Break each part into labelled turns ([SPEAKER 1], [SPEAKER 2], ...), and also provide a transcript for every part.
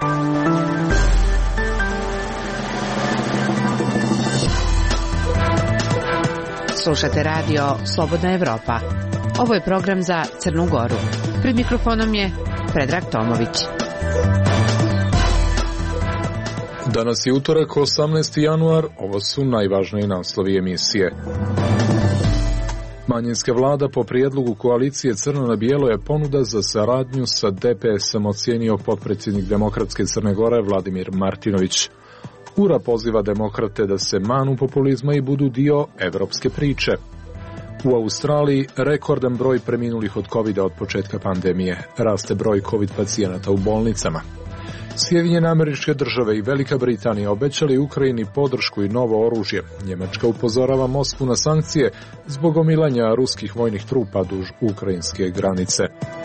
[SPEAKER 1] Slušate radio Slobodna Evropa. Ovo je program za Crnu Goru. Pred mikrofonom je Predrag Tomović.
[SPEAKER 2] Danas je utorak, 18. januar, ovo su najvažniji naslovi emisije. Manjinska vlada po prijedlogu koalicije Crno na bijelo je ponuda za saradnju sa DPS-om ocijenio potpredsjednik Demokratske Crne Gore Vladimir Martinović. URA poziva demokrate da se manu populizma i budu dio evropske priče. U Australiji rekordan broj preminulih od covida od početka pandemije. Raste broj covid pacijenata u bolnicama. Sjedinjene Američke Države i Velika Britanija obećali Ukrajini podršku i novo oružje. Njemačka upozorava Moskvu na sankcije zbog omilanja ruskih vojnih trupa duž ukrajinske granice.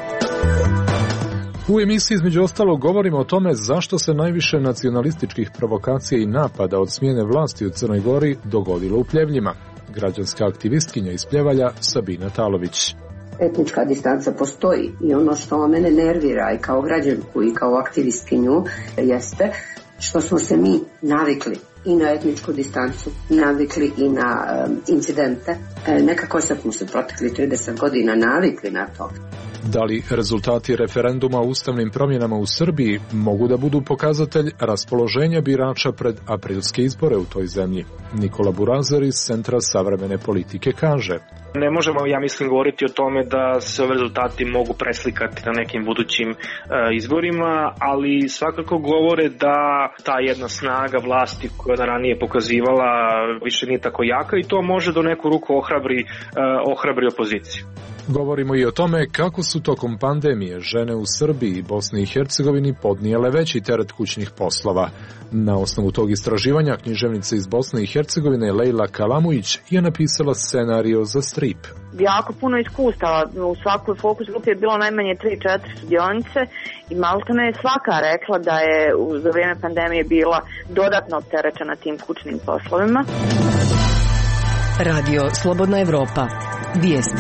[SPEAKER 2] U emisiji između ostalog govorimo o tome zašto se najviše nacionalističkih provokacija i napada od smjene vlasti u Crnoj Gori dogodilo u Pljevljima. Građanska aktivistkinja iz Pljevalja Sabina Talović.
[SPEAKER 3] Etnička distanca postoji i ono što mene nervira i kao građanku i kao aktivistkinju jeste što smo se mi navikli i na etničku distancu, navikli i na incidente. Nekako smo se protekli 30 godina navikli na to.
[SPEAKER 2] Da li rezultati referenduma o ustavnim promjenama u Srbiji mogu da budu pokazatelj raspoloženja birača pred aprilske izbore u toj zemlji? Nikola Burazer iz Centra savremene politike kaže:
[SPEAKER 4] Ne možemo, ja mislim, govoriti o tome da se ove rezultati mogu preslikati na nekim budućim izborima, ali svakako govore da ta jedna snaga vlasti koja je ranije pokazivala više nije tako jaka i to može do neku ruku ohrabri opoziciju.
[SPEAKER 2] Govorimo i o tome kako su tokom pandemije žene u Srbiji i Bosni i Hercegovini podnijele veći teret kućnih poslova. Na osnovu tog istraživanja književnica iz Bosne i Hercegovine Lejla Kalamujić je napisala scenario za strip.
[SPEAKER 5] Jako puno iskustava, u svakoj fokus grupi je bilo najmanje 3-4 studionice i maltene je svaka rekla da je za vrijeme pandemije bila dodatno opterećena tim kućnim poslovima.
[SPEAKER 6] Radio Slobodna Evropa. Vijesti.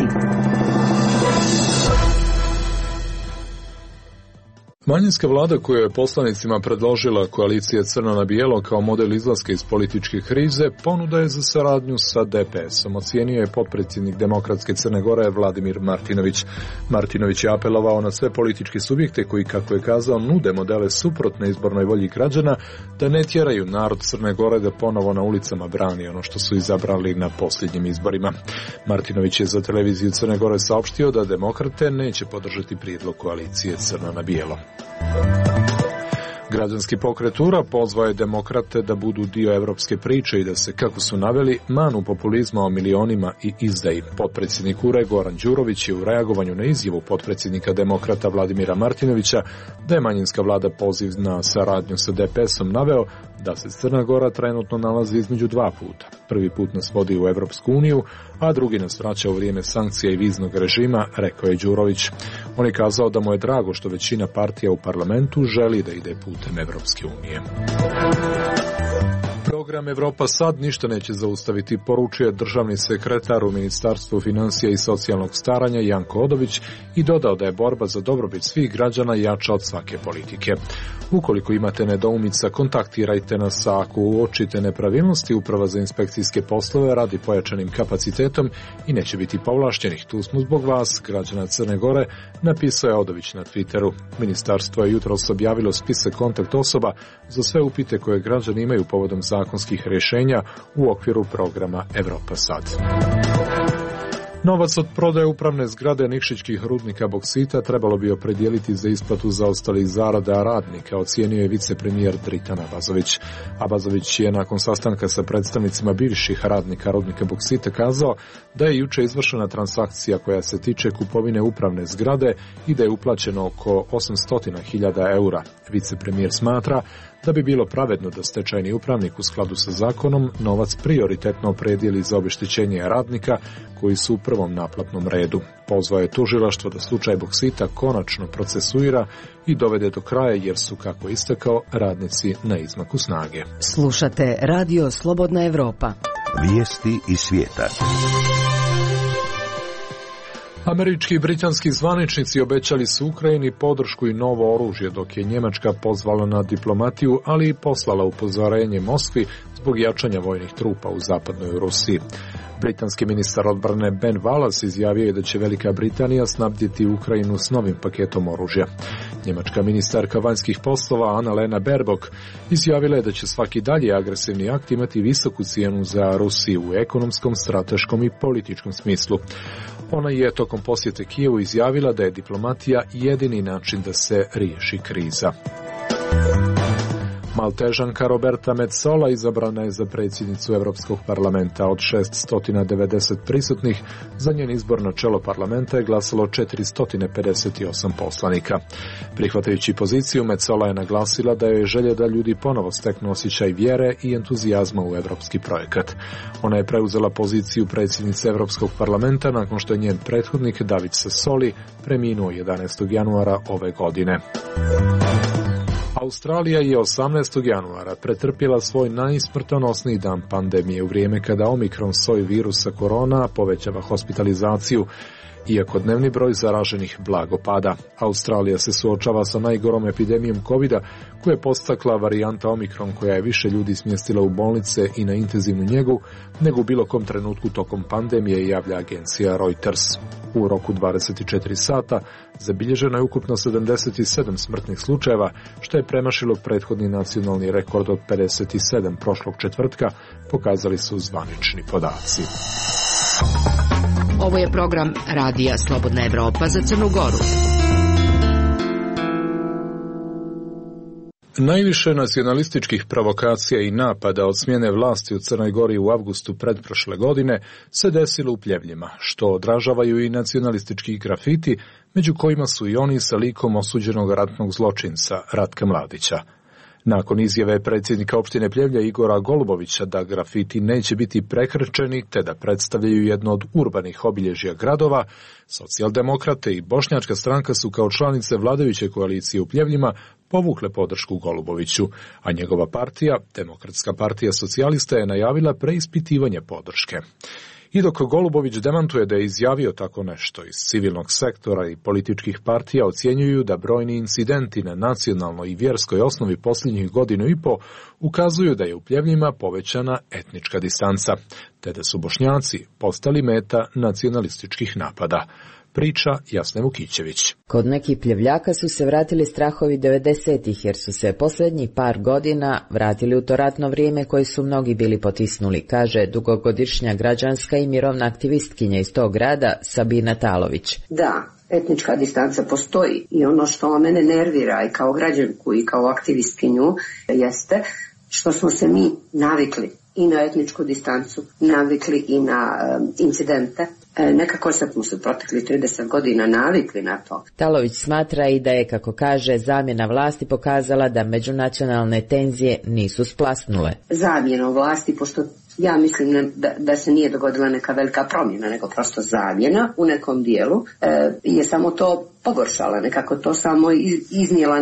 [SPEAKER 2] Manjinska vlada koju je poslanicima predložila koalicija Crno na bijelo kao model izlaska iz političke krize ponuda je za saradnju sa DPS-om, ocijenio je potpredsjednik Demokratske Crne Gore Vladimir Martinović. Martinović je apelovao na sve političke subjekte koji, kako je kazao, nude modele suprotne izbornoj volji građana, da ne tjeraju narod Crne Gore da ponovo na ulicama brani ono što su izabrali na posljednjim izborima. Martinović je za televiziju Crne Gore saopštio da demokrate neće podržati prijedlog koalicije Crno na bijelo. Građanski pokret URA pozvao je demokrate da budu dio evropske priče i da se, kako su naveli, manu populizma o milionima i izdaji. Potpredsjednik URA Goran Đurović je u reagovanju na izjavu potpredsjednika demokrata Vladimira Martinovića da je manjinska vlada poziv na saradnju sa DPS-om naveo da se Crna Gora trenutno nalazi između dva puta. Prvi put nas vodi u Evropsku uniju, a drugi nas vraća u vrijeme sankcija i viznog režima, rekao je Đurović. On je kazao da mu je drago što većina partija u parlamentu želi da ide putem Evropske unije. Program Evropa sad ništa neće zaustaviti, poručuje državni sekretar u Ministarstvu financija i socijalnog staranja Janko Odović i dodao da je borba za dobrobit svih građana jača od svake politike. Ukoliko imate nedoumica, kontaktirajte nas, a ako uočite nepravilnosti, Uprava za inspekcijske poslove radi pojačanim kapacitetom i neće biti povlašćenih. Tu smo zbog vas, građana Crne Gore, napisao je Odović na Twitteru. Ministarstvo je jutros objavilo spisak kontakt osoba za sve upite koje građani imaju povodom zakonskih rješenja u okviru programa Evropa sad. Novac od prodaje upravne zgrade Nikšićkih rudnika boksita trebalo bi opredijeliti za isplatu zaostalih zarada radnika, ocijenio je vicepremijer Dritan Abazović. Abazović je nakon sastanka sa predstavnicima bivših radnika rudnika boksita kazao da je jučer izvršena transakcija koja se tiče kupovine upravne zgrade i da je uplaćeno oko 800.000 eura. Vicepremijer smatra da bi bilo pravedno da stečajni upravnik u skladu sa zakonom novac prioritetno opredijeli za obeštećenje radnika koji su u prvom naplatnom redu. Pozvao je tužilaštvo da slučaj boksita konačno procesuira i dovede do kraja jer su, kako istakao, radnici na izmaku snage.
[SPEAKER 6] Slušate Radio Slobodna Evropa.
[SPEAKER 7] Vijesti iz svijeta.
[SPEAKER 2] Američki i britanski zvaničnici obećali su Ukrajini podršku i novo oružje, dok je Njemačka pozvala na diplomatiju, ali i poslala upozorenje Moskvi zbog jačanja vojnih trupa u zapadnoj Rusiji. Britanski ministar odbrane Ben Wallace izjavio je da će Velika Britanija snabdjeti Ukrajinu s novim paketom oružja. Njemačka ministarka vanjskih poslova Anna-Lena Baerbock izjavila je da će svaki dalje agresivni akt imati visoku cijenu za Rusiju u ekonomskom, strateškom i političkom smislu. Ona je tokom posjete Kijevu izjavila da je diplomatija jedini način da se riješi kriza. Maltežanka Roberta Metsola izabrana je za predsjednicu Europskog parlamenta. Od 690 prisutnih za njen izbor na čelo parlamenta je glasalo 458 poslanika. Prihvatajući poziciju, Metsola je naglasila da joj je želja da ljudi ponovo steknu osjećaj vjere i entuzijazma u europski projekat. Ona je preuzela poziciju predsjednice Europskog parlamenta nakon što je njen prethodnik David Sassoli preminuo 11. januara ove godine. Australija je 18. januara pretrpjela svoj najsmrtonosniji dan pandemije u vrijeme kada Omikron soj virusa korona povećava hospitalizaciju. Iako dnevni broj zaraženih blago pada, Australija se suočava sa najgorom epidemijom covida koja je podstakla varijanta Omikron koja je više ljudi smjestila u bolnice i na intenzivnu njegu nego u bilo kom trenutku tokom pandemije, javlja agencija Reuters. U roku 24 sata zabilježeno je ukupno 77 smrtnih slučajeva, što je premašilo prethodni nacionalni rekord od 57 prošlog četvrtka, pokazali su zvanični podaci.
[SPEAKER 6] Ovo je program Radija Slobodna Evropa za Crnu Goru.
[SPEAKER 2] Najviše nacionalističkih provokacija i napada od smjene vlasti u Crnoj Gori u avgustu pretprošle godine se desilo u Pljevljima, što odražavaju i nacionalistički grafiti, među kojima su i oni sa likom osuđenog ratnog zločinca Ratka Mladića. Nakon izjave predsjednika opštine Pljevlja Igora Golubovića da grafiti neće biti prekrčeni te da predstavljaju jedno od urbanih obilježja gradova, Socijaldemokrate i Bošnjačka stranka su kao članice vladajuće koalicije u Pljevljima povukle podršku Goluboviću, a njegova partija, Demokratska partija socijalista, je najavila preispitivanje podrške. I dok Golubović demantuje da je izjavio tako nešto, iz civilnog sektora i političkih partija ocjenjuju da brojni incidenti na nacionalnoj i vjerskoj osnovi posljednjih godinu i po ukazuju da je u Pljevljima povećana etnička distanca, te da su Bošnjaci postali meta nacionalističkih napada. Priča Jasne Vukićević.
[SPEAKER 7] Kod nekih Pljevljaka su se vratili strahovi 90-ih jer su se posljednjih par godina vratili u to ratno vrijeme koje su mnogi bili potisnuli, kaže dugogodišnja građanska i mirovna aktivistkinja iz tog grada Sabina Talović.
[SPEAKER 3] Da, etnička distanca postoji i ono što mene nervira i kao građanku i kao aktivistkinju jeste što smo se mi navikli i na etničku distancu, navikli i na incidente. Nekako smo se protekli 30 godina navikli na to.
[SPEAKER 7] Talović smatra i da je, kako kaže, zamjena vlasti pokazala da međunacionalne tenzije nisu splasnule.
[SPEAKER 3] Zamjena vlasti, pošto ja mislim da se nije dogodila neka velika promjena, nego prosto zamjena u nekom dijelu, je samo to pogoršala, nekako to samo iznijela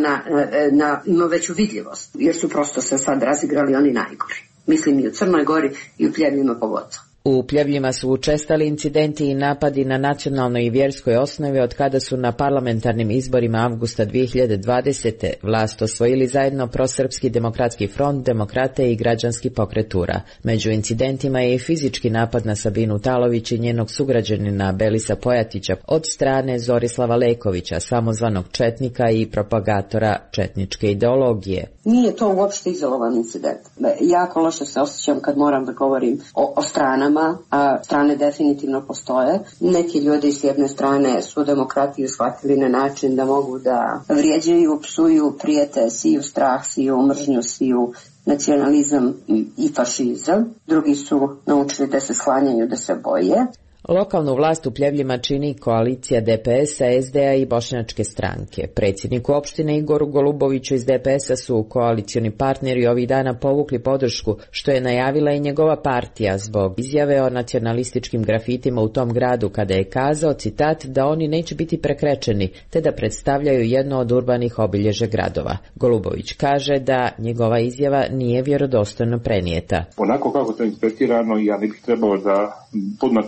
[SPEAKER 3] ima veću vidljivost, jer su prosto se sad razigrali oni najgori. Mislim i u Crnoj Gori i u Pljevljima pogotovo.
[SPEAKER 7] U Pljevljima su učestali incidenti i napadi na nacionalnoj i vjerskoj osnovi od kada su na parlamentarnim izborima avgusta 2020. vlast osvojili zajedno Prosrpski demokratski front, Demokrate i Građanski pokret URA. Među incidentima je i fizički napad na Sabinu Talović i njenog sugrađanina Belisa Pojatića od strane Zorislava Lekovića, samozvanog četnika i propagatora četničke ideologije.
[SPEAKER 3] Nije to uopšte izolovan incident. Jako loše se osjećam kad moram da govorim o stranama, a strane definitivno postoje. Neki ljudi s jedne strane su demokratiju shvatili na način da mogu da vrijeđaju, psuju, prijete, siju strah, siju mržnju, siju nacionalizam i fašizam. Drugi su naučili da se sklanjaju, da se boje.
[SPEAKER 7] Lokalnu vlast u Pljevljima čini koalicija DPS-a, SDA i Bošnjačke stranke. Predsjedniku opštine Igoru Goluboviću iz DPS-a su koalicioni partneri ovih dana povukli podršku, što je najavila i njegova partija zbog izjave o nacionalističkim grafitima u tom gradu, kada je kazao, citat, da oni neće biti prekrečeni, te da predstavljaju jedno od urbanih obilježja gradova. Golubović kaže da njegova izjava nije vjerodostojno prenijeta.
[SPEAKER 8] Onako kako to je interpretirano, ja ne bih trebao da pod na temu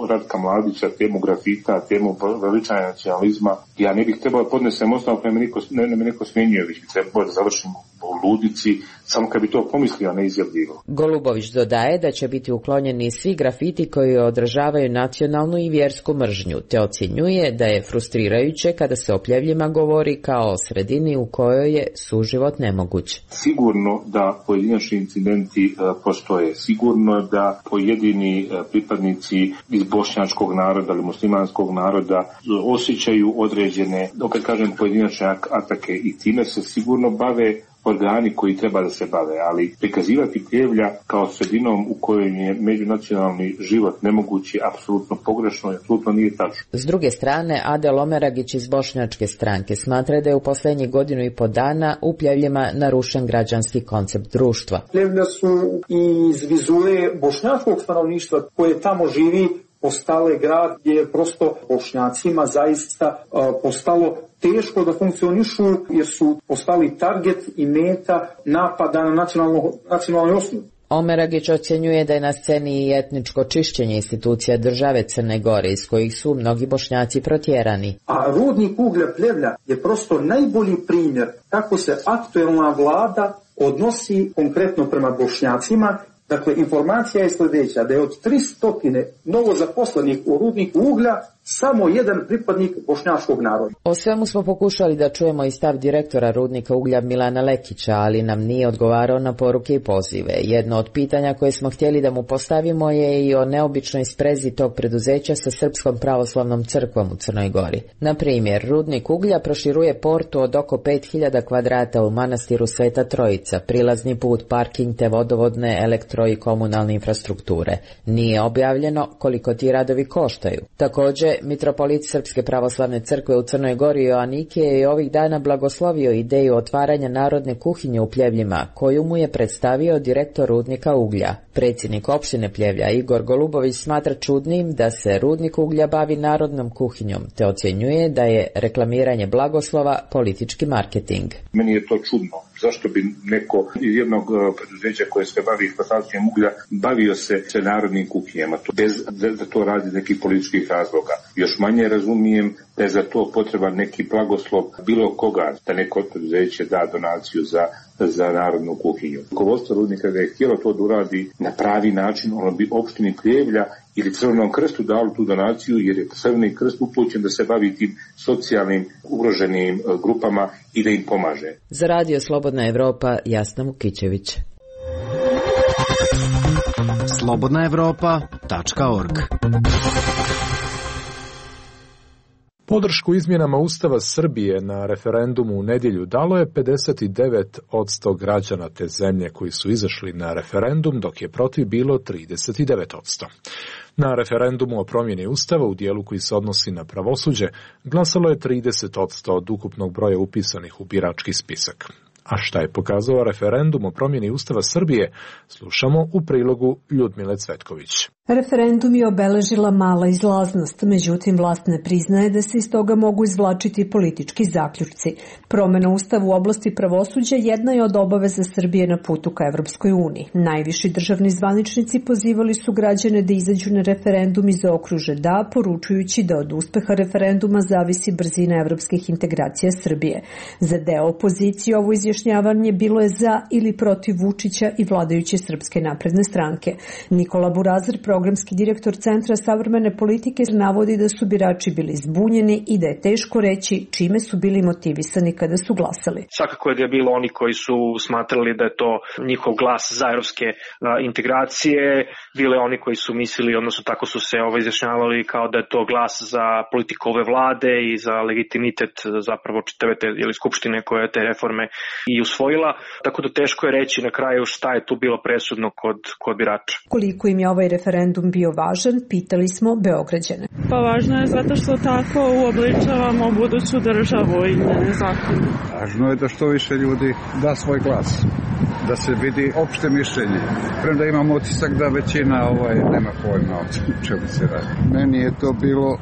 [SPEAKER 8] Ratka Mladića, temu grafita, temu veličanja nacionalizma, ja ne bih trebao podnesem osnovu koja me neko smenjuje, već bi trebao da završim u ludici, samo kad bi to pomislio, a ne izjavljivo.
[SPEAKER 7] Golubović dodaje da će biti uklonjeni svi grafiti koji održavaju nacionalnu i vjersku mržnju, te ocjenjuje da je frustrirajuće kada se o Pljevljima govori kao o sredini u kojoj je suživot nemoguć.
[SPEAKER 8] Sigurno da pojedinačni incidenti postoje, sigurno da pojedini pripadnici iz bošnjačkog naroda ili muslimanskog naroda osjećaju određene, opet kažem, pojedinačne atake i time se sigurno bave organi koji treba da se bave, ali prikazivati Pljevlja kao sredinom u kojoj je međunacionalni život nemoguć je apsolutno pogrešno i apsolutno nije tačno.
[SPEAKER 7] S druge strane, Adel Omeragić iz Bošnjačke stranke smatra da je u posljednjih 1,5 dana u Pljevljima narušen građanski koncept društva.
[SPEAKER 9] Pljevlja su iz vizure bošnjačkog stanovništva koje tamo živi postale grad gdje je prosto Bošnjacima zaista postalo teško da funkcionišu jer su postali target i meta napada na nacionalnoj osnovi.
[SPEAKER 7] Omeragić ocjenjuje da je na sceni i etničko čišćenje institucija države Crne Gore iz kojih su mnogi Bošnjaci protjerani.
[SPEAKER 9] A rudnik uglja Pljevlja je prosto najbolji primjer kako se aktuelna vlada odnosi konkretno prema Bošnjacima. Dakle, informacija je sljedeća, da je od 300 novozaposlenih u rudniku uglja samo jedan pripadnik bošnjačkog naroda.
[SPEAKER 7] O svemu smo pokušali da čujemo i stav direktora rudnika uglja Milana Lekića, ali nam nije odgovarao na poruke i pozive. Jedno od pitanja koje smo htjeli da mu postavimo je i o neobičnoj sprezi tog preduzeća sa Srpskom pravoslavnom crkvom u Crnoj Gori. Na primjer, rudnik uglja proširuje portu od oko 5000 kvadrata u manastiru Sveta Trojica, prilazni put, parking te vodovodne, elektro i komunalne infrastrukture. Nije objavljeno koliko ti radovi koštaju. Također, mitropolit Srpske pravoslavne crkve u Crnoj Gori Joanike je ovih dana blagoslovio ideju otvaranja narodne kuhinje u Pljevljima, koju mu je predstavio direktor rudnika uglja. Predsjednik opštine Pljevlja Igor Golubović smatra čudnim da se rudnik uglja bavi narodnom kuhinjom, te ocjenjuje da je reklamiranje blagoslova politički marketing.
[SPEAKER 8] Meni je to čudno. Zašto bi neko iz jednog preduzeća koje se bavi eksploatacijom uglja bavio se narodnim kuhinjama, bez da to radi nekih političkih razloga. Još manje razumijem da je za to potreban neki blagoslov bilo koga, da neko preduzeće da donaciju za narodnu kuhinju. Rukovodstvo rudnika da je htjelo to da uradi na pravi način, ono bi opštini Pljevlja ili Crvenom krstu dalo tu donaciju, jer je Crveni krst upućen da se bavi tim socijalnim ugroženim grupama i da im pomaže.
[SPEAKER 7] Za Radio Slobodna Evropa, Jasna Vukićević.
[SPEAKER 10] slobodnaevropa.org.
[SPEAKER 2] Podršku izmjenama Ustava Srbije na referendumu u nedjelju dalo je 59% građana te zemlje koji su izašli na referendum, dok je protiv bilo 39%. Na referendumu o promjeni Ustava u dijelu koji se odnosi na pravosuđe glasalo je 30% od ukupnog broja upisanih u birački spisak. A šta je pokazao referendum o promjeni Ustava Srbije, slušamo u prilogu Ljudmile Cvetković.
[SPEAKER 11] Referendum je obeležila mala izlaznost, međutim vlast ne priznaje da se iz toga mogu izvlačiti politički zaključci. Promjena Ustava u oblasti pravosuđa jedna je od obaveza Srbije na putu ka Evropskoj uniji. Najviši državni zvaničnici pozivali su građane da izađu na referendum i zaokruže da, poručujući da od uspeha referenduma zavisi brzina evropskih integracija Srbije. Za deo opozicije ovo izjašnjavanje bilo je za ili protiv Vučića i vladajuće Srpske napredne stranke. Nikola Burazir, programski direktor Centra savremene politike, navodi da su birači bili zbunjeni i da je teško reći čime su bili motivisani kada su glasali.
[SPEAKER 4] Svakako je da je bilo oni koji su smatrali da je to njihov glas za evropske integracije, bile oni koji su mislili, odnosno tako su se izjašnjavali kao da je to glas za politiku ove vlade i za legitimitet zapravo čitave te skupštine koja je te reforme i usvojila, tako da teško je reći na kraju šta je tu bilo presudno kod birača.
[SPEAKER 11] Koliko im je ovaj referendum bio važan, pitali smo Beograđane.
[SPEAKER 12] Pa važno je zato što tako uobličavamo buduću državu i njene zakone.
[SPEAKER 13] Važno je da što više ljudi da svoj glas, da se vidi opšte mišljenje. Premda imam utisak da većina nema pojma o čemu se radi. Meni je to bilo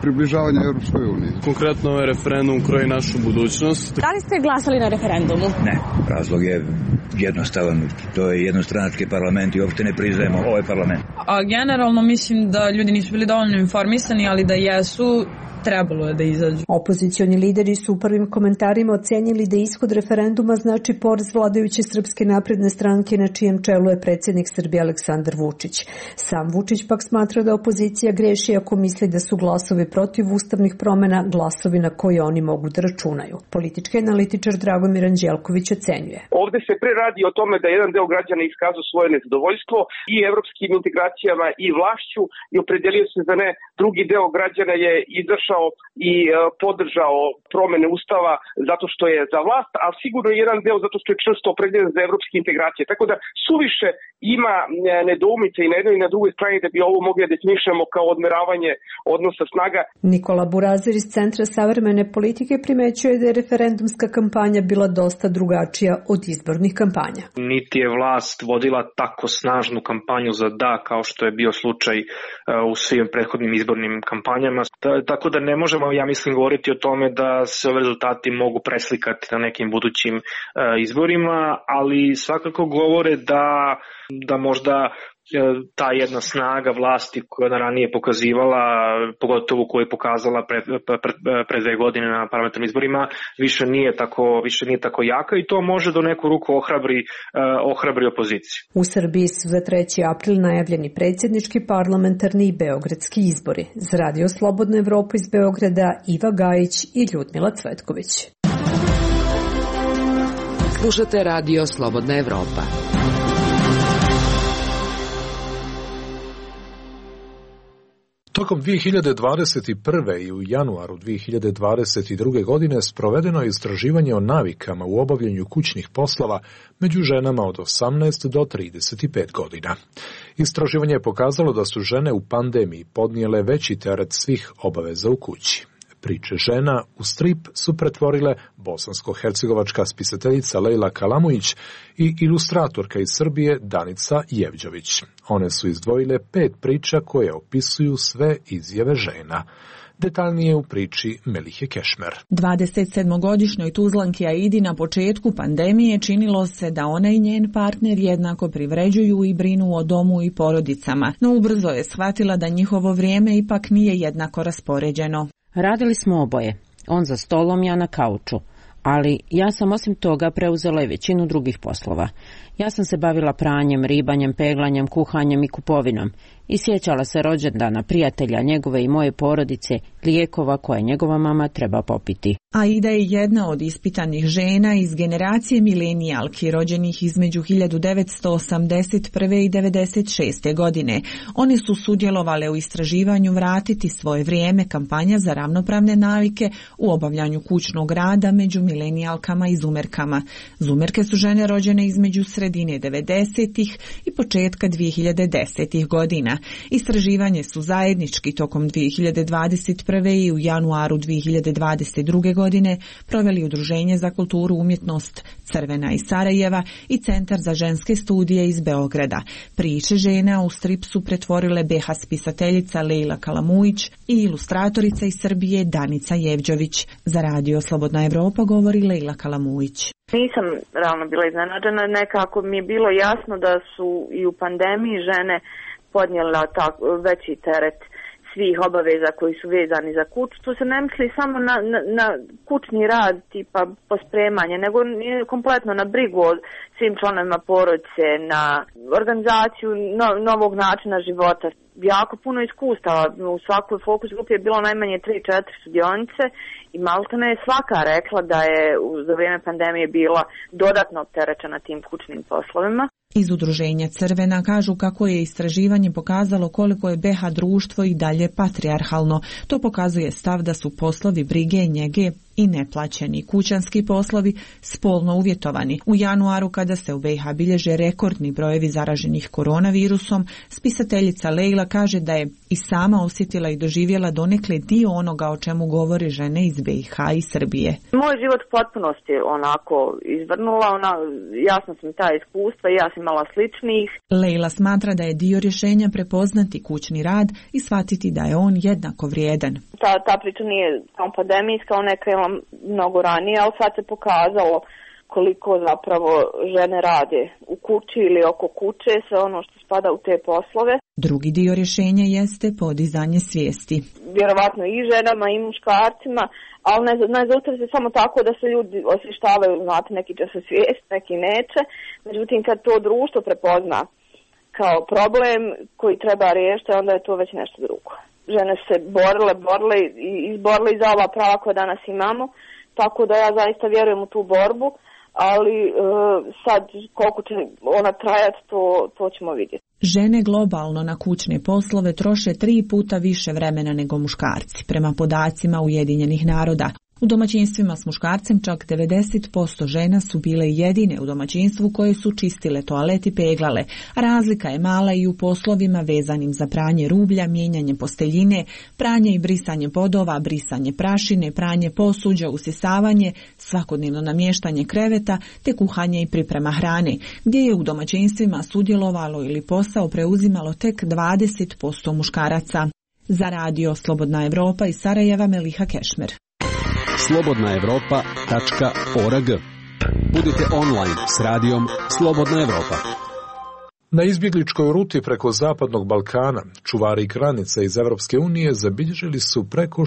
[SPEAKER 13] približavanja Europskoj uniji.
[SPEAKER 10] Konkretno ovaj referendum kroji našu budućnost.
[SPEAKER 14] Da li ste glasali na referendumu?
[SPEAKER 15] Ne, razlog je jednostavan, to je jednostranački parlament i uopšte ne priznajemo ovaj parlament.
[SPEAKER 14] Generalno mislim da ljudi nisu bili dovoljno informisani, ali da jesu, trebalo je da izađu.
[SPEAKER 11] Opozicioni lideri su u prvim komentarima ocenjili da ishod referenduma znači poraz vladajuće Srpske napredne stranke na čijem čelu je predsjednik Srbije Aleksandar Vučić. Sam Vučić pak smatra da opozicija greši ako misli da su glasovi protiv ustavnih promjena glasovi na koje oni mogu da računaju. Politički analitičar Dragomir Anđelković ocenjuje.
[SPEAKER 16] Ovde se pre radi o tome da jedan deo građana iskazao svoje nezadovoljstvo i evropskim integracijama i vlašću i opredelio se za ne. Drugi deo građana je izašao i podržao promene ustava zato što je za vlast, a sigurno jedan deo zato što je čvrsto opredeljen za evropske integracije. Tako da suviše ima nedoumice i na jednoj i na drugoj strani da bi ovo mogli da definišemo kao odmeravanje odnosa snaga.
[SPEAKER 11] Nikola Burazir iz Centra savremene politike primećuje da je referendumska kampanja bila dosta drugačija od izbornih kampanja.
[SPEAKER 4] Niti je vlast vodila tako snažnu kampanju za da kao što je bio slučaj u svim prethodnim izbornim kampanjama. Tako da ne možemo, ja mislim, govoriti o tome da se ove rezultati mogu preslikati na nekim budućim izborima, ali svakako govore da možda ta jedna snaga vlasti koja je ranije pokazivala, pogotovo koju je pokazala pre 2 godine na parlamentarnim izborima, više nije tako jaka i to može do neku ruku ohrabri opoziciju.
[SPEAKER 11] U Srbiji su za 3. april najavljeni predsjednički, parlamentarni i beogradski izbori. Za Radio Slobodnu Evropu iz Beograda Iva Gajić i Ljudmila Cvetković.
[SPEAKER 6] Slušate Radio Slobodna Evropa.
[SPEAKER 2] Tokom 2021. i u januaru 2022. godine sprovedeno je istraživanje o navikama u obavljanju kućnih poslova među ženama od 18 do 35 godina. Istraživanje je pokazalo da su žene u pandemiji podnijele veći teret svih obaveza u kući. Priče žena u strip su pretvorile bosansko-hercegovačka spisateljica Lejla Kalamujić i ilustratorka iz Srbije Danica Jevđović. One su izdvojile 5 priča koje opisuju sve izjave žena. Detaljnije u priči Melihe Kešmer.
[SPEAKER 17] 27-godišnjoj Tuzlanki Aidi na početku pandemije činilo se da ona i njen partner jednako privređuju i brinu o domu i porodicama, no ubrzo je shvatila da njihovo vrijeme ipak nije jednako raspoređeno.
[SPEAKER 18] Radili smo oboje, on za stolom, ja na kauču, ali ja sam osim toga preuzela i većinu drugih poslova. Ja sam se bavila pranjem, ribanjem, peglanjem, kuhanjem i kupovinom i sjećala se rođendana prijatelja njegove i moje porodice, lijekova koje njegova mama treba popiti.
[SPEAKER 17] Aida je jedna od ispitanih žena iz generacije milenijalki rođenih između 1981. i 1996. godine. One su sudjelovale u istraživanju Vratiti svoje vrijeme, kampanja za ravnopravne navike u obavljanju kućnog rada među milenijalkama i zumerkama. Zumerke su žene rođene između sredine 90-ih i početka 2010-ih godina. Istraživanje su zajednički tokom 2021. i u januaru 2022. godine proveli Udruženje za kulturu umjetnost Crvena iz Sarajeva i Centar za ženske studije iz Beograda. Priče žena u strip su pretvorile BH spisateljica Lejla Kalamujić i ilustratorica iz Srbije Danica Jevđović. Za Radio Slobodna Evropa govori Lejla Kalamujić.
[SPEAKER 5] Nisam realno bila iznenađena, nekako mi je bilo jasno da su i u pandemiji žene podnijela veći teret svih obaveza koji su vezani za kuću. Tu se ne misli samo na kućni rad, tipa pospremanje, nego kompletno na brigu o svim članovima porodice, na organizaciju novog načina života. Jako puno iskustava. U svakoj fokus grupi je bilo najmanje 3-4 sudionice i maltene je svaka rekla da je za vrijeme pandemije bila dodatno opterećena tim kućnim poslovima.
[SPEAKER 17] Iz Udruženja Crvena kažu kako je istraživanje pokazalo koliko je BH društvo i dalje patrijarhalno. To pokazuje stav da su poslovi brige, njege i neplaćeni kućanski poslovi spolno uvjetovani. U januaru, kada se u BiH bilježe rekordni brojevi zaraženih koronavirusom, spisateljica Lejla kaže da je i sama osjetila i doživjela donekle dio onoga o čemu govore žene iz BiH i Srbije.
[SPEAKER 5] Moj život u potpunosti onako izvrnula, jasno sam ta iskustva i ja sam imala sličnih.
[SPEAKER 17] Lejla smatra da je dio rješenja prepoznati kućni rad i shvatiti da je on jednako vrijedan.
[SPEAKER 5] Ta priča nije samo pandemijska, ona je krenula mnogo ranije, ali sad se pokazalo koliko zapravo žene rade u kući ili oko kuće, sve ono što spada u te poslove.
[SPEAKER 17] Drugi dio rješenja jeste podizanje svijesti.
[SPEAKER 5] Vjerovatno i ženama i muškarcima, ali ne zaustavi se samo tako da se ljudi osvještavaju, znate, neki će se svijest, neki neće. Međutim, kad to društvo prepozna kao problem koji treba riješiti, onda je to već nešto drugo. Žene se borile i izborile za ova prava koja danas imamo, tako da ja zaista vjerujem u tu borbu, ali sad koliko će ona trajati, to ćemo vidjeti.
[SPEAKER 17] Žene globalno na kućne poslove troše 3 puta više vremena nego muškarci, prema podacima Ujedinjenih naroda. U domaćinstvima s muškarcem čak 90% žena su bile jedine u domaćinstvu koje su čistile toalet i peglale, a razlika je mala i u poslovima vezanim za pranje rublja, mijenjanje posteljine, pranje i brisanje podova, brisanje prašine, pranje posuđa, usisavanje, svakodnevno namještanje kreveta te kuhanje i priprema hrane, gdje je u domaćinstvima sudjelovalo ili posao preuzimalo tek 20% muškaraca. Za radio Slobodna Evropa iz Sarajeva, Meliha Kešmer.
[SPEAKER 19] slobodnaevropa.org. Budite online s radijom Slobodna Evropa.
[SPEAKER 2] Na izbjegličkoj ruti preko Zapadnog Balkana čuvari granice iz Evropske unije zabilježili su preko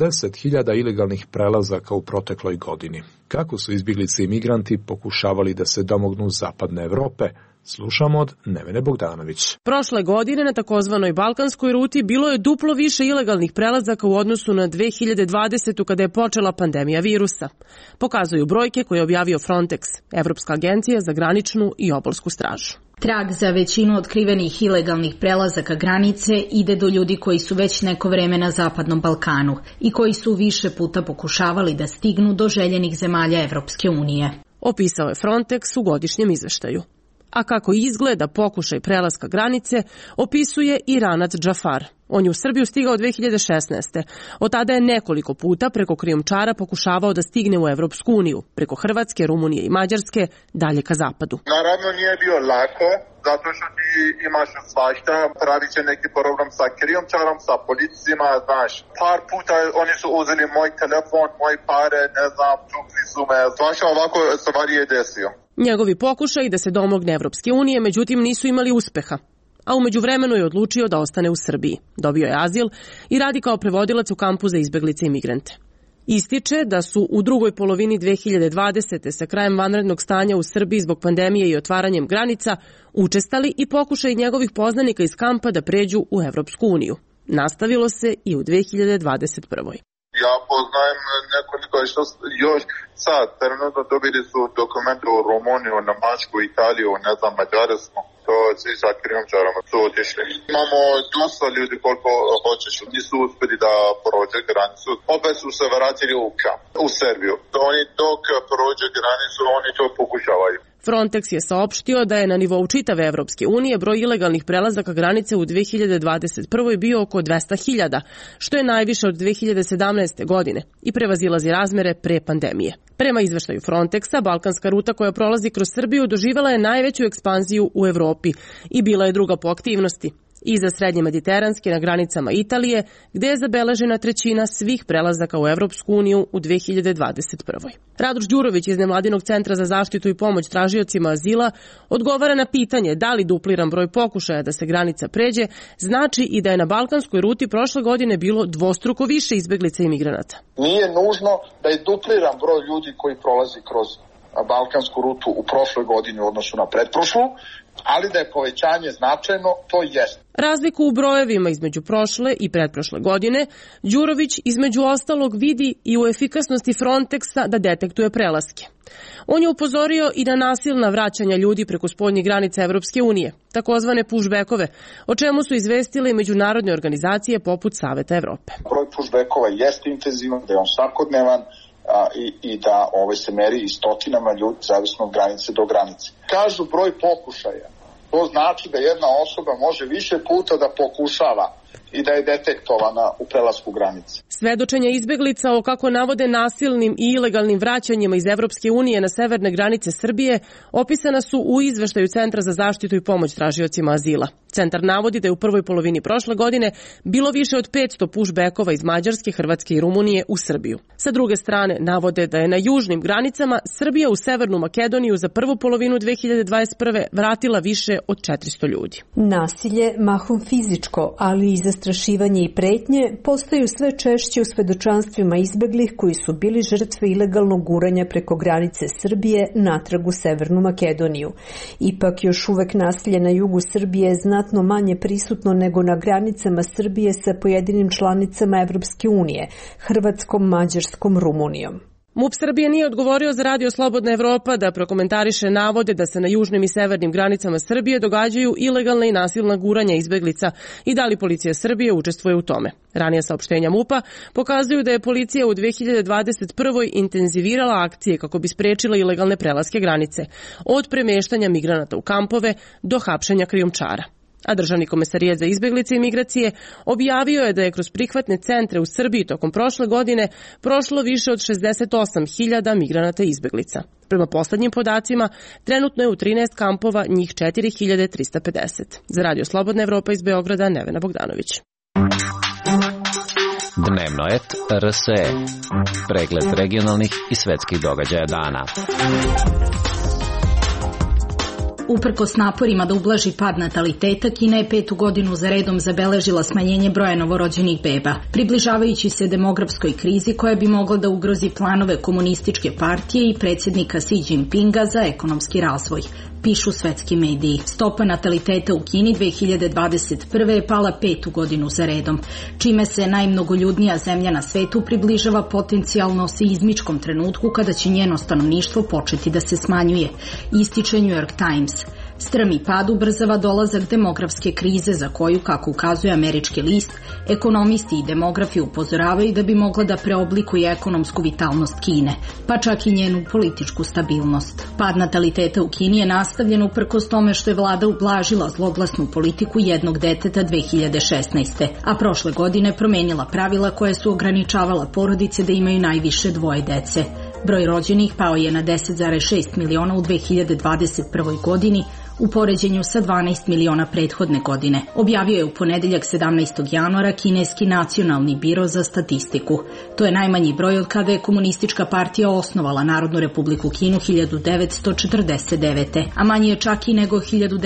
[SPEAKER 2] 60.000 ilegalnih prelazaka u protekloj godini. Kako su izbjeglice i migranti pokušavali da se domognu Zapadne Evrope? Slušamo od Nevene Bogdanović.
[SPEAKER 20] Prošle godine na takozvanoj balkanskoj ruti bilo je duplo više ilegalnih prelazaka u odnosu na 2020. kada je počela pandemija virusa. Pokazuju brojke koje je objavio Frontex, Evropska agencija za graničnu i obalsku stražu.
[SPEAKER 21] Trag za većinu otkrivenih ilegalnih prelazaka granice ide do ljudi koji su već neko vreme na Zapadnom Balkanu i koji su više puta pokušavali da stignu do željenih zemalja Evropske unije.
[SPEAKER 20] Opisao je Frontex u godišnjem izveštaju. A kako izgleda pokušaj prelaska granice, opisuje Iranac Džafar. On je u Srbiju stigao 2016. Od tada je nekoliko puta preko krijumčara pokušavao da stigne u Evropsku uniju, preko Hrvatske, Rumunije i Mađarske, dalje ka zapadu.
[SPEAKER 22] Naravno nije bio lako, zato što ti imaš svašta, pravi će neki problem sa krijumčarom, sa policijima, znaš. Par puta oni su uzeli moj telefon, moj pare, ne znam, čukli su me, svašta ovako stvari je desio.
[SPEAKER 20] Njegovi pokušaj da se domogne Evropske unije, međutim, nisu imali uspeha. A umeđu vremenu je odlučio da ostane u Srbiji. Dobio je azil i radi kao prevodilac u kampu za izbeglice i migrante. Ističe da su u drugoj polovini 2020. sa krajem vanrednog stanja u Srbiji zbog pandemije i otvaranjem granica učestali i pokušaj njegovih poznanika iz kampa da pređu u Evropsku uniju. Nastavilo se i u 2021.
[SPEAKER 22] Ja poznajem nekoliko što još sad, trenutno dobili su dokumente u Rumuniju, Njemačku, Italiju, ne znam, Mađarsku. To svi sa krijumčarama su otišli. Imamo dosta ljudi koliko hoćeš, nisu uspjeli da prođe granicu. Opet su se vratili u Srbiju. Oni dok prođe granicu, oni to pokušavaju.
[SPEAKER 20] Frontex je saopštio da je na nivou čitave Evropske unije broj ilegalnih prelazaka granice u 2021. bio oko 200.000, što je najviše od 2017. godine i prevazilazi razmere pre pandemije. Prema izveštaju Frontexa, balkanska ruta koja prolazi kroz Srbiju doživjela je najveću ekspanziju u Evropi i bila je druga po aktivnosti. Iza srednje mediteranske na granicama Italije, gde je zabeležena trećina svih prelazaka u Evropsku uniju u 2021. Radoš Đurović iz Nevladinog centra za zaštitu i pomoć tražiocima azila odgovara na pitanje da li dupliran broj pokušaja da se granica pređe znači i da je na balkanskoj ruti prošle godine bilo dvostruko više izbeglica i migranata.
[SPEAKER 22] Nije nužno da je dupliran broj ljudi koji prolazi kroz balkansku rutu u prošloj godini u odnosu na pretprošlu, ali da je povećanje značajno, to jest.
[SPEAKER 20] Razliku u brojevima između prošle i pretprošle godine Đurović između ostalog vidi i u efikasnosti Frontexa da detektuje prelaske. On je upozorio i na nasilna vraćanja ljudi preko spoljnih granica Evropske unije, takozvane pushbackove, o čemu su izvestile i međunarodne organizacije poput Saveta Evrope.
[SPEAKER 22] Broj pushbackova jeste intenzivan, da je on svakodnevan, i da se meri i stotinama ljudi zavisno od granice do granice. Kažu broj pokušaja. To znači da jedna osoba može više puta da pokušava
[SPEAKER 1] i da je detektovana u prelasku granice.
[SPEAKER 20] Svedočenja izbeglica o, kako navode, nasilnim i ilegalnim vraćanjima iz Evropske unije na severne granice Srbije opisana su u izveštaju Centra za zaštitu i pomoć tražiocima azila. Centar navodi da je u prvoj polovini prošle godine bilo više od 500 pushbackova iz Mađarske, Hrvatske i Rumunije u Srbiju. Sa druge strane, navode da je na južnim granicama Srbija u Severnu Makedoniju za prvu polovinu 2021. vratila više od 400 ljudi.
[SPEAKER 11] Nasilje, mahom fizičko, ali i zastrašivanje i pretnje, postaju sve češće u svedočanstvima izbeglih koji su bili žrtve ilegalnog guranja preko granice Srbije natrag u Severnu Makedoniju. Ipak još uvek nasilje na jugu Srbije je znatno manje prisutno nego na granicama Srbije sa pojedinim članicama Evropske unije, Hrvatskom, Mađarskom, Rumunijom.
[SPEAKER 20] MUP Srbije nije odgovorio za Radio Slobodna Evropa da prokomentariše navode da se na južnim i severnim granicama Srbije događaju ilegalna i nasilna guranja izbeglica i da li policija Srbije učestvuje u tome. Ranija saopštenja MUP-a pokazuju da je policija u 2021. intenzivirala akcije kako bi sprečila ilegalne prelaske granice, od premeštanja migranata u kampove do hapšenja krijumčara. A Državni komesarijat za izbeglice i migracije objavio je da je kroz prihvatne centre u Srbiji tokom prošle godine prošlo više od 68.000 migranata i izbeglica. Prema poslednjim podacima, trenutno je u 13 kampova njih 4.350. Za Radio Slobodna Evropa iz Beograda, Nevena Bogdanović.
[SPEAKER 3] Dnevno et RSE. Pregled regionalnih i svetskih događaja dana.
[SPEAKER 21] Uprkos naporima da ublaži pad nataliteta, Kina je 5. godinu za redom zabeležila smanjenje broja novorođenih beba, približavajući se demografskoj krizi koja bi mogla da ugrozi planove komunističke partije i predsjednika Xi Jinpinga za ekonomski razvoj, pišu svetski mediji. Stopa nataliteta u Kini 2021. je pala 5. godinu za redom, čime se najmnogoljudnija zemlja na svetu približava potencijalno seizmičkom trenutku kada će njeno stanovništvo početi da se smanjuje, ističe New York Times. Strmi pad ubrzava dolazak demografske krize za koju, kako ukazuje američki list, ekonomisti i demografi upozoravaju da bi mogla da preoblikuje ekonomsku vitalnost Kine, pa čak i njenu političku stabilnost. Pad nataliteta u Kini je nastavljen uprkos tome što je vlada ublažila zloglasnu politiku jednog deteta 2016. a prošle godine promenila pravila koje su ograničavala porodice da imaju najviše 2 dece. Broj rođenih pao je na 10,6 miliona u 2021. godini, u poređenju sa 12 miliona prethodne godine, objavio je u ponedeljak 17. januara kineski nacionalni biro za statistiku. To je najmanji broj od kada je komunistička partija osnovala Narodnu republiku Kinu 1949. a manji je čak i nego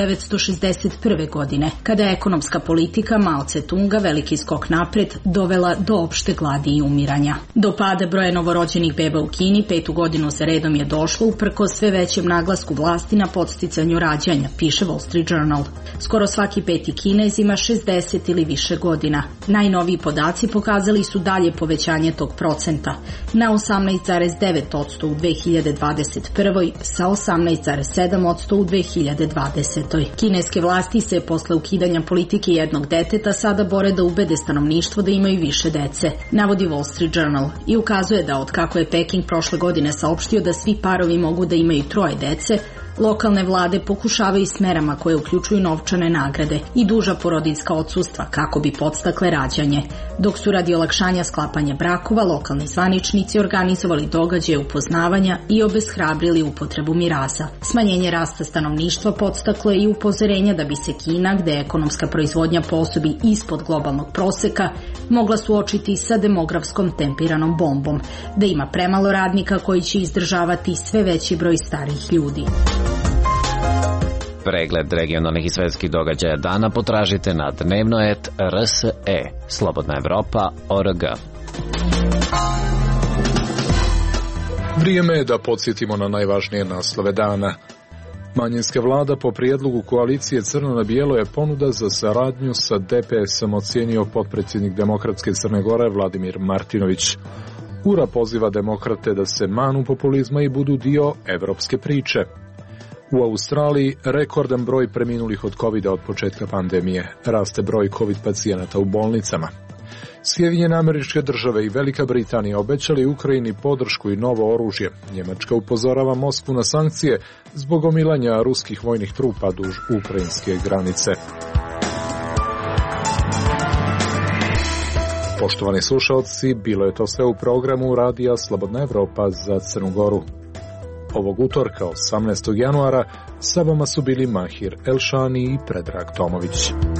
[SPEAKER 21] 1961. godine, kada je ekonomska politika Mao Tse-tunga veliki skok napred dovela do opšte gladi i umiranja. Do pada broja novorođenih beba u Kini 5. godinu za redom je došlo uprkos sve većem naglasku vlasti na podsticanju rađanja, piše Wall Street Journal. Skoro svaki 5. Kinez ima 60 ili više godina. Najnoviji podaci pokazali su dalje povećanje tog procenta na 18,9% u 2021. sa 18,7% u 2020. Kineske vlasti se posle ukidanja politike jednog deteta sada bore da ubede stanovništvo da imaju više dece, navodi Wall Street Journal, i ukazuje da od kako je Peking prošle godine saopštio da svi parovi mogu da imaju 3 dece, lokalne vlade pokušavaju s merama koje uključuju novčane nagrade i duža porodiljska odsustva kako bi podstakle rađanje, dok su radi olakšanja sklapanja brakova lokalni zvaničnici organizovali događaje upoznavanja i obeshrabrili upotrebu miraza. Smanjenje rasta stanovništva podstaklo je i upozorenja da bi se Kina, gde je ekonomska proizvodnja po osobi ispod globalnog proseka, mogla suočiti sa demografskom tempiranom bombom, da ima premalo radnika koji će izdržavati sve veći broj starijih ljudi.
[SPEAKER 3] Pregled regionalnih i svetskih događaja dana potražite na dnevnoet.rse, Slobodna Evropa.org.
[SPEAKER 2] Vrijeme je da podsjetimo na najvažnije naslove dana. Manjinska vlada po prijedlogu koalicije Crno na bijelo je ponuda za saradnju sa DPS-om ocijenio potpredsjednik Demokratske Crne Gore Vladimir Martinović. URA poziva demokrate da se manu populizma i budu dio evropske priče. U Australiji rekordan broj preminulih od covida od početka pandemije. Raste broj covid pacijenata u bolnicama. Sjedinjene Američke Države i Velika Britanija obećali Ukrajini podršku i novo oružje. Njemačka upozorava Moskvu na sankcije zbog omilanja ruskih vojnih trupa duž ukrajinske granice. Poštovani slušalci, bilo je to sve u programu Radija Slobodna Evropa za Crnu Goru. Ovog utorka, 18. januara, sa vama su bili Mahir Elšani i Predrag Tomović.